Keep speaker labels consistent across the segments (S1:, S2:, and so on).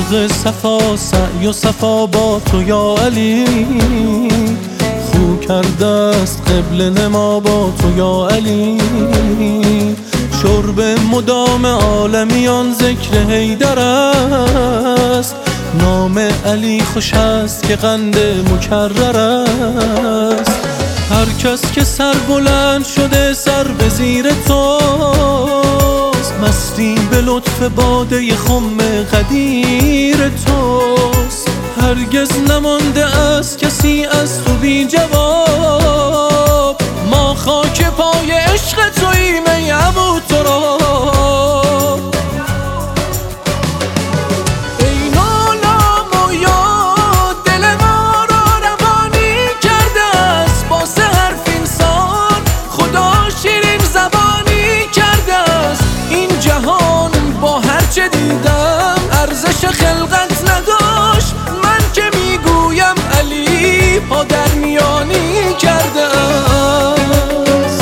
S1: مرغ صفا سعی و صفا با تو یا علی، خو کرده است قبله نما با تو یا علی. شرب مدام عالمیان ذکر حیدر است، نام علی خوش است که قند مکرر است. هر کس که سر بلند شده سر به زیر توست، مستی به لطف باده خم قدیر توست. هرگز نمانده است کسی از تو بی جواب، ما خاک پای عشق توییم ای ابو تراب. چه دیدم ارزش خلقت نداشت، من که میگویم علی پا در میانی کرده است.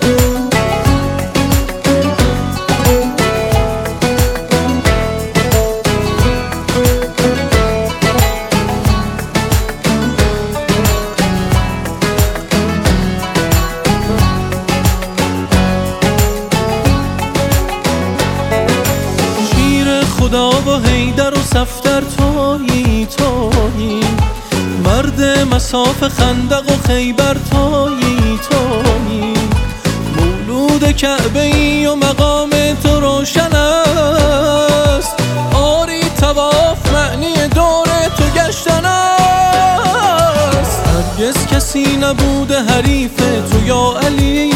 S1: خدا و حیدر و صفدر تویی تویی، مرد مصاف خندق و خیبر تویی تویی. مولود کعبه ای و مقام تو روشن است، آری طواف معنی دور تو گشتن است. هرگز کسی نبوده حریف تو یا علی،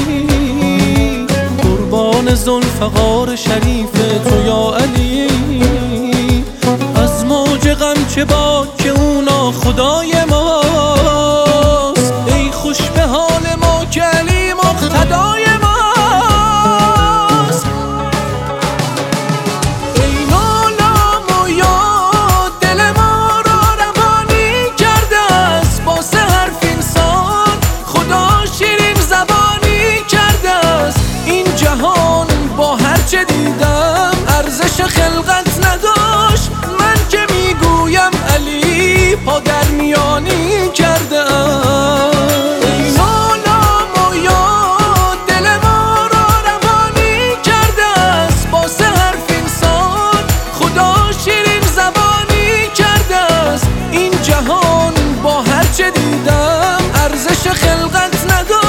S1: قربان ذوالفقار شریف تو یا علی. از موج غم چه باک که اونا خدای ماست، ای خوش به حال ما که علی مقتدای ماست. ای نالم و یاد دل ما را روانی کرده است، با سه حرف انسان خدا شیرین زبانی کرده است. این جهان با هر چه دیدم ارزش خلقت نداشت، من که میگویم علی پا در میانی کرده است. ای نالم و یاد دل ما را روانی کرده است، با سه حرف انسان خدا شیرین زبانی کرده است. این جهان با هر چه دیدم ارزش خلقت نداشت.